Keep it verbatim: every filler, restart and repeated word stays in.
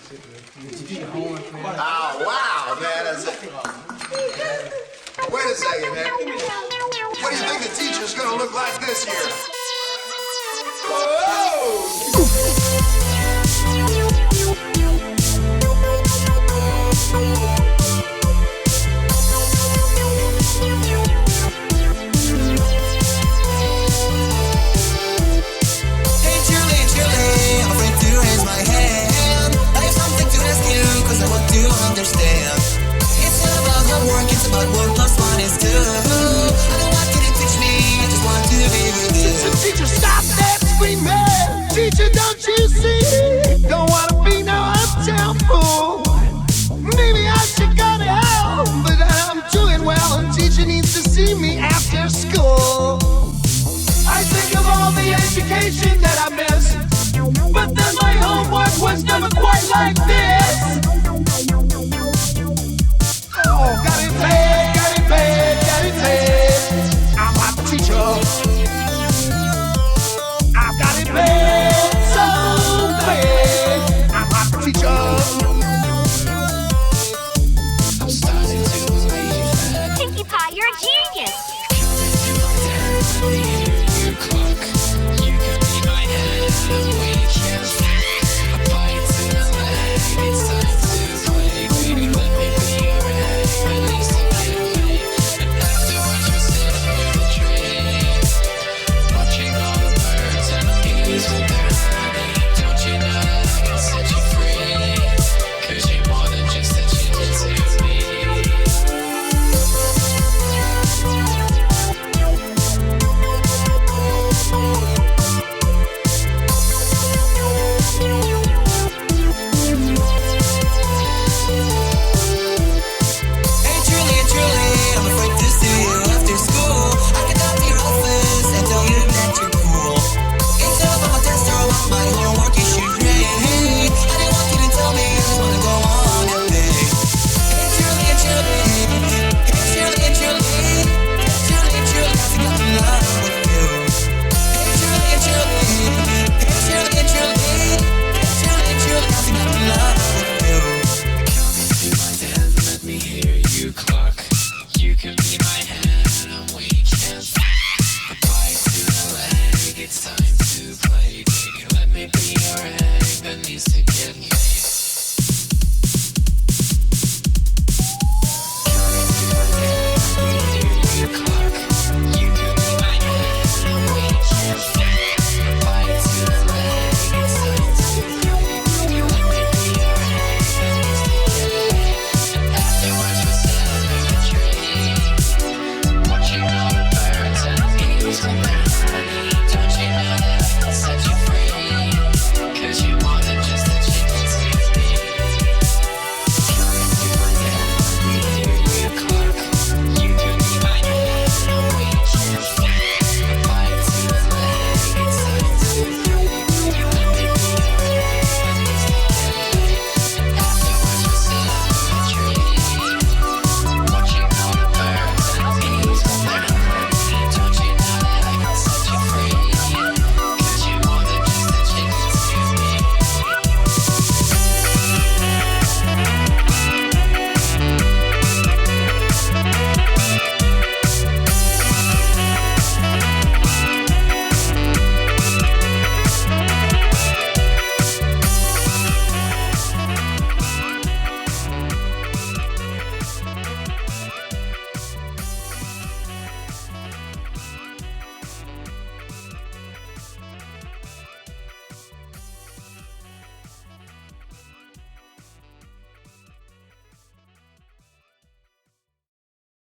Oh, wow, man. That's it. Wait a second, man. What do you think the teacher's gonna look like this year? Understand. It's not about homework, it's about one plus one is two. I don't want you to teach me, I just want to be with you. Teacher, stop that screaming. Teacher, don't you see? Don't wanna be no uptown fool. Maybe I should go to hell, but I'm doing well and teacher needs to see me after school. I think of all the education that I missed, but then my homework was never quite like this.